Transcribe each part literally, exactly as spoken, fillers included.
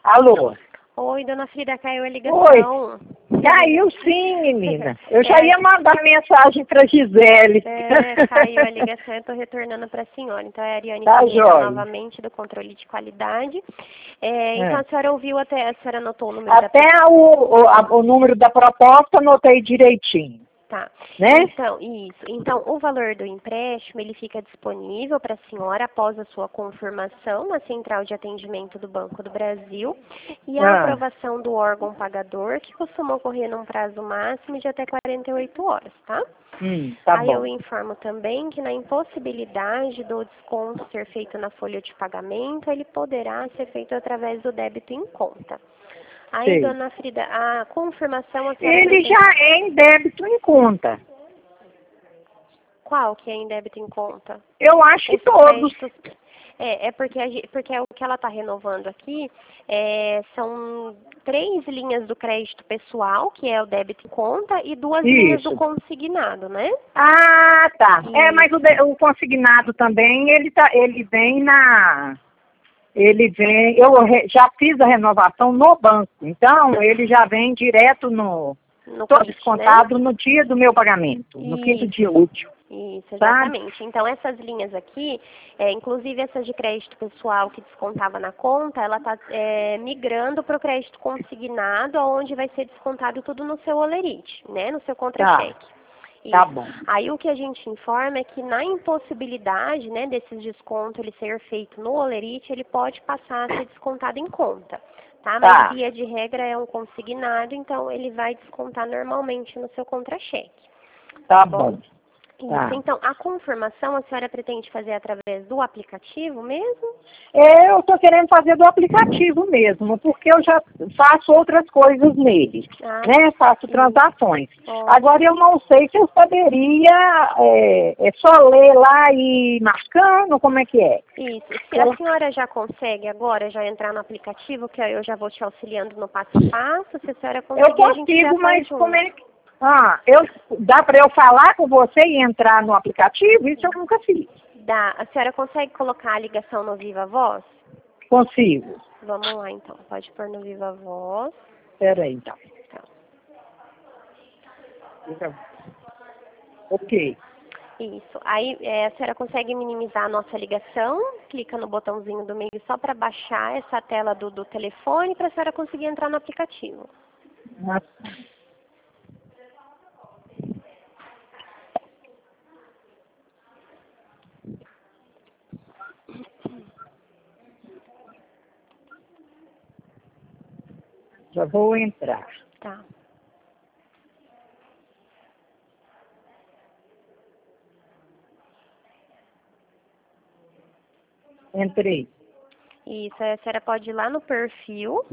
Alô? Oi, dona Frida, caiu a ligação. Oi. Caiu sim, menina. Eu já ia mandar mensagem para Gisele. É, caiu a ligação, eu estou retornando para a senhora. Então, é a Ariane Tá Pinheiro, jóia. novamente, do controle de qualidade. É, então, É. a senhora ouviu até, a senhora anotou o número Até da... o, o, a- o número da proposta anotei direitinho. Tá. Né? Então, isso. Então, o valor do empréstimo, ele fica disponível para a senhora após a sua confirmação na Central de Atendimento do Banco do Brasil e a Ah. aprovação do órgão pagador, que costuma ocorrer num prazo máximo de até quarenta e oito horas, tá? Hum, tá Aí bom. eu informo também que na impossibilidade do desconto ser feito na folha de pagamento, ele poderá ser feito através do débito em conta. Aí, Sei. dona Frida, a confirmação... A senhora Ele pretende... já é em débito em conta. Qual que é em débito em conta? Eu acho que Os todos. créditos... É, é porque, a gen- porque o que ela está renovando aqui é, são três linhas do crédito pessoal, que é o débito em conta, e duas linhas do Isso. consignado, né? Ah, tá. É, Isso. mas o, de- o consignado também, ele, tá, ele vem na... Ele vem... Eu re- já fiz a renovação no banco. Então, ele já vem direto no... No Tô kit, né? descontado no dia do meu pagamento. No quinto Isso. dia útil. Isso, Tá? exatamente. Então, essas linhas aqui, é, inclusive essas de crédito pessoal que descontava na conta, ela está migrando para o crédito consignado, onde vai ser descontado tudo no seu olerite, né? No seu contra-cheque. Tá Isso. bom. Aí o que a gente informa é que na impossibilidade, né, desses descontos ele ser feito no olerite, ele pode passar a ser descontado em conta. Tá? Mas Tá. via de regra é um consignado, então ele vai descontar normalmente no seu contra-cheque. Tá bom. Isso, Tá. então a confirmação a senhora pretende fazer através do aplicativo mesmo? É, eu tô querendo fazer do aplicativo mesmo, porque eu já faço outras coisas nele, Ah, né? Faço sim. transações. Ó. Agora eu não sei se eu poderia, é, é só ler lá e ir marcando, como é que é? Isso. Se a senhora já consegue agora já entrar no aplicativo, que eu já vou te auxiliando no passo a passo, se a senhora conseguir, Eu a gente já consigo, faz mas junto. como é que... Ah, eu, dá para eu falar com você e entrar no aplicativo? Isso eu nunca fiz. Dá. A senhora consegue colocar a ligação no Viva Voz? Consigo. Vamos lá, então. Pode pôr no Viva Voz. Espera aí, então. Tá. Ok. Isso. Aí é, a senhora consegue minimizar a nossa ligação, clica no botãozinho do meio só para baixar essa tela do, do telefone para a senhora conseguir entrar no aplicativo. Ah, já vou entrar. Tá. Entrei. Isso. Aí a senhora pode ir lá no perfil.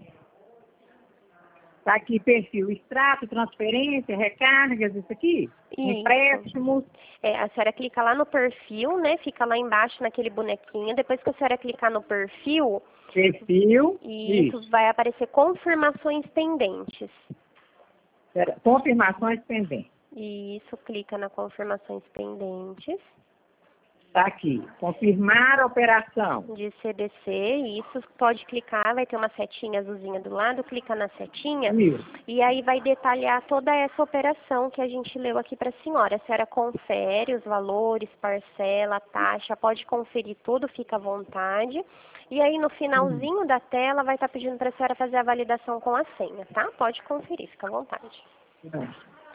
Tá aqui perfil, extrato, transferência, recargas, isso aqui? Isso. Empréstimos. É, a senhora clica lá no perfil, né? Fica lá embaixo naquele bonequinho. Depois que a senhora clicar no perfil, Perfil. isso, Isso. vai aparecer confirmações pendentes. Pera, confirmações pendentes. Isso, clica na confirmações pendentes Tá aqui. Confirmar a operação. de C D C. Isso, pode clicar, vai ter uma setinha azulzinha do lado, clica na setinha Isso. e aí vai detalhar toda essa operação que a gente leu aqui para a senhora. A senhora confere os valores, parcela, taxa, pode conferir tudo, fica à vontade. E aí no finalzinho da tela vai estar pedindo para a senhora fazer a validação com a senha, tá? Pode conferir, fica à vontade. Não.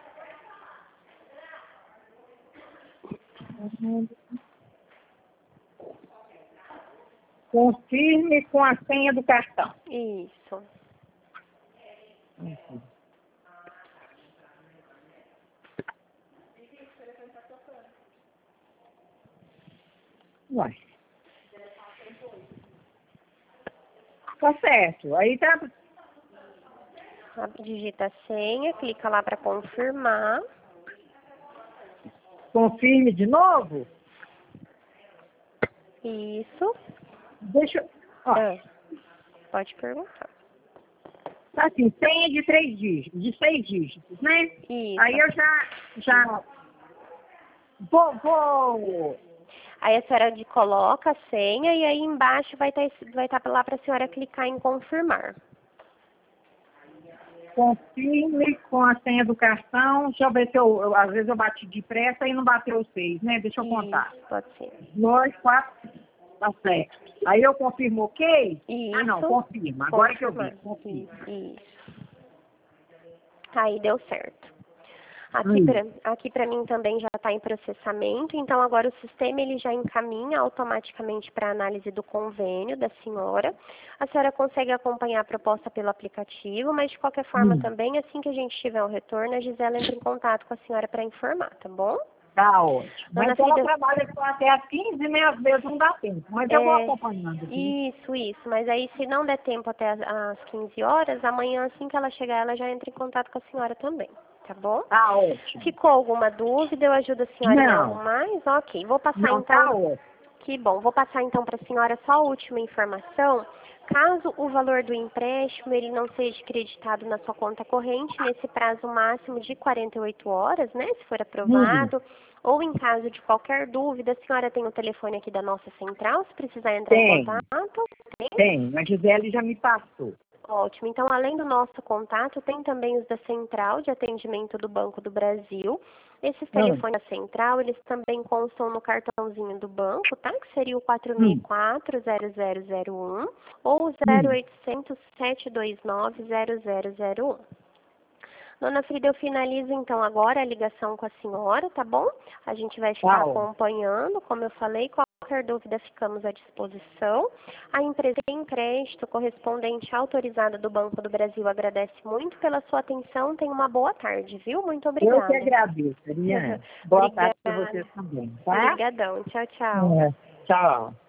Confirme com a senha do cartão. Isso. Uhum. Uai. Tá certo. Aí tá. Digita a senha, clica lá para confirmar. Confirme de novo. Isso. Deixa eu. Ó, É. Pode perguntar. tá assim, senha de três dígitos, de seis dígitos, né? Isso. Aí eu já, já vou, vou Aí a senhora de coloca a senha e aí embaixo vai estar vai estar lá para a senhora clicar em confirmar. Confirme com a senha do cartão. Deixa eu ver se eu, eu às vezes eu bati depressa e não bateu os seis, né? Deixa eu contar. Isso, pode ser. Dois, quatro, tá certo. Aí eu confirmo ok? Isso. Ah, não, confirma. Agora que eu vi, Confirmar. confirma. Isso. Aí deu certo. Aqui para aqui para mim também já está em processamento, então agora o sistema ele já encaminha automaticamente para a análise do convênio da senhora. A senhora consegue acompanhar a proposta pelo aplicativo, mas de qualquer forma Hum. também, assim que a gente tiver o retorno, a Gisela entra em contato com a senhora para informar, tá bom? Tá ótimo. Dona Mas ela Frida, trabalha só até às quinze, né? Às vezes não dá tempo. Mas eu vou é, acompanhando. Viu? isso, isso. Mas aí se não der tempo até as, as quinze horas, amanhã assim que ela chegar, ela já entra em contato com a senhora também. Tá bom? Tá ótimo. Ficou alguma dúvida? Eu ajudo a senhora em algo Não. mais? Ok. Vou passar Não, então. tá ótimo. Que bom. Vou passar então para a senhora só a última informação. Caso o valor do empréstimo ele não seja creditado na sua conta corrente nesse prazo máximo de quarenta e oito horas, né? Se for aprovado, Hum. ou em caso de qualquer dúvida, a senhora tem o telefone aqui da nossa central, se precisar entrar Tem. em contato. Tem? Tem. A Gisele já me passou. Ótimo. Então, além do nosso contato, tem também os da Central de Atendimento do Banco do Brasil. Esses telefones da Central, eles também constam no cartãozinho do banco, tá? Que seria o quatro seis quatro, zero zero zero um ou o zero oitocentos, sete dois nove, zero zero zero um. Dona Frida, eu finalizo então agora a ligação com a senhora, tá bom? A gente vai ficar Tá. acompanhando, como eu falei, qualquer dúvida ficamos à disposição. A empresa em crédito correspondente autorizada do Banco do Brasil agradece muito pela sua atenção. Tenha uma boa tarde, viu? Muito obrigada. Eu que agradeço, Ariane. Boa Obrigada. tarde para vocês também, tá? Obrigadão. Tchau, tchau. É. Tchau.